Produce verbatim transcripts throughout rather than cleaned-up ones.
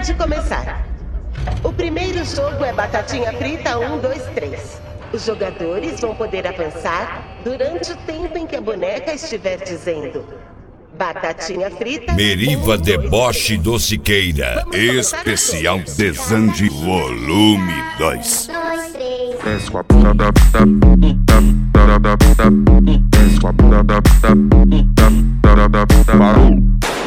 Pode começar. O primeiro jogo é Batatinha Frita um, dois, três. Os jogadores vão poder avançar durante o tempo em que a boneca estiver dizendo Batatinha Frita. Meriva um, Deboche do Siqueira. Especial Desange Volume dois. Dois, três. Desce com a bunda da da da da da. Desce com a bunda da da da da da. Parou.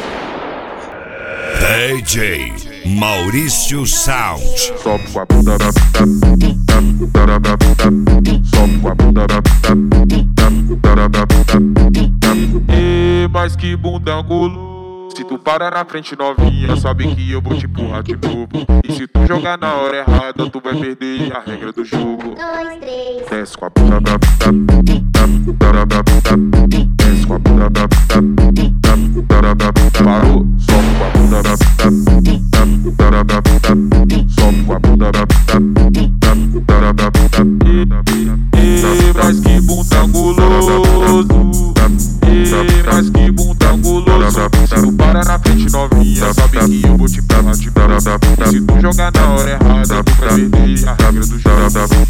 D J Maurício Sound. Sobe com a bunda da da da da da. Sobe com a bunda da da da da da. E mais que bunda angulo. Se tu para na frente novinha, sabe que eu vou te empurrar de novo. E se tu jogar na hora errada, tu vai perder a regra do jogo. Dois, três. Desce com a bunda da da da da da. Desce com a bunda da da da da da. Parou. Sobe com a bunda da da da da da. Sobe com a bunda da da da da da. E mais que bunda anguloso. E mais que bunda anguloso. Se tu para na frente novinha, sabe que eu vou te empurrar de novo. E se tu jogar na hora errada, tu vai perder a regra do jogo.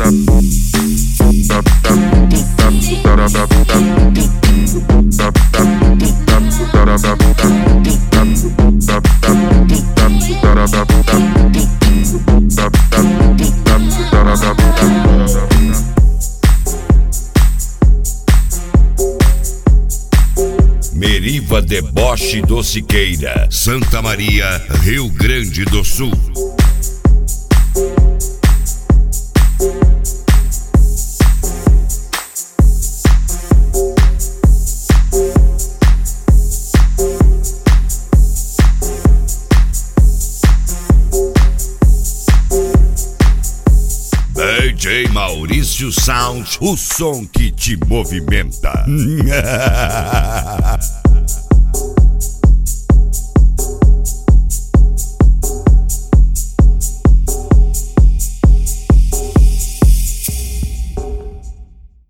Meriva Deboche do Siqueira, Santa Maria, Rio Grande do Sul. D J Maurício Sound, o som que te movimenta.